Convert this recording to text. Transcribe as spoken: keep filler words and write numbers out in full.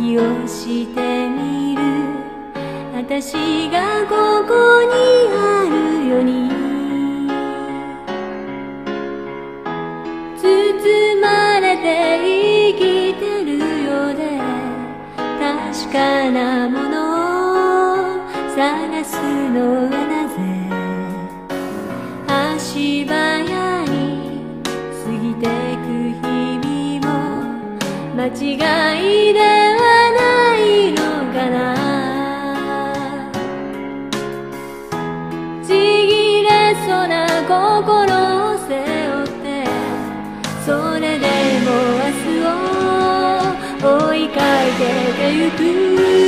息をしてみる。私がここにあるように包まれて生きてるようで、確かなものを探すのはなぜ。足早に過ぎてく日々も間違いではないのかな。ちぎれそうな心を背負って、それでも明日を追いかけてゆく。